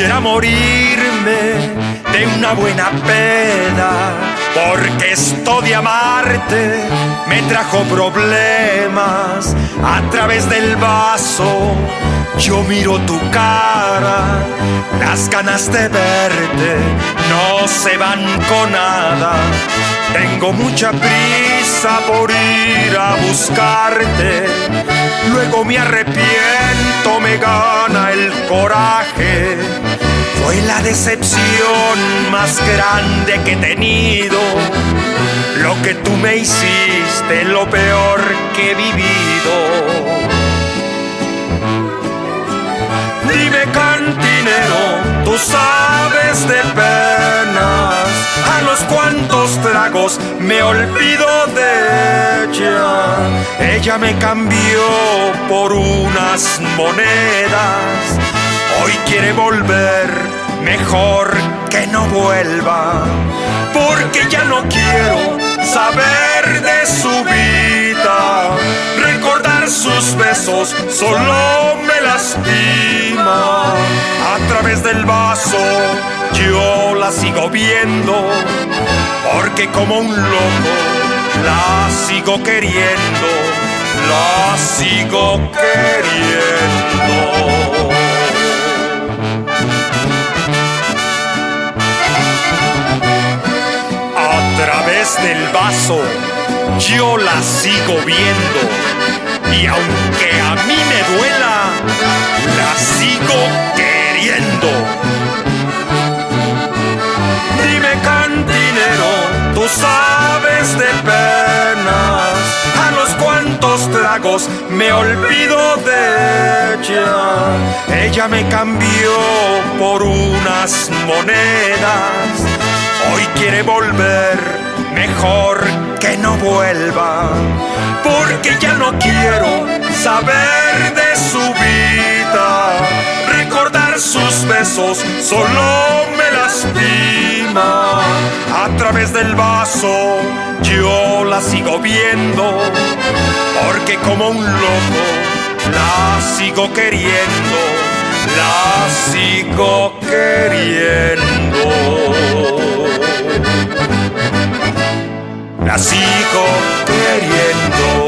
quisiera morirme de una buena peda, porque esto de amarte me trajo problemas. A través del vaso yo miro tu cara, las ganas de verte no se van con nada. Tengo mucha prisa por ir a buscarte, luego me arrepiento, me gana el coraje. Fue la decepción más grande que he tenido, lo que tú me hiciste, lo peor que he vivido. Dime, cantinero, tú sabes de penas, a los cuantos tragos me olvido de ella. Ella me cambió por unas monedas, hoy quiere volver, mejor que no vuelva, porque ya no quiero saber de su vida. Recordar sus besos solo me lastima. A través del vaso yo la sigo viendo, porque como un loco la sigo queriendo, la sigo queriendo. A través del vaso yo la sigo viendo, y aunque a mí me duela, la sigo queriendo. Dime, cantinero, tú sabes de penas, a los cuantos tragos me olvido de ella. Ella me cambió por unas monedas, hoy quiere volver, mejor que no vuelva, porque ya no quiero saber de su vida. Recordar sus besos solo me lastima. A través del vaso yo la sigo viendo, porque como un loco la sigo queriendo, la sigo queriendo. La sigo queriendo.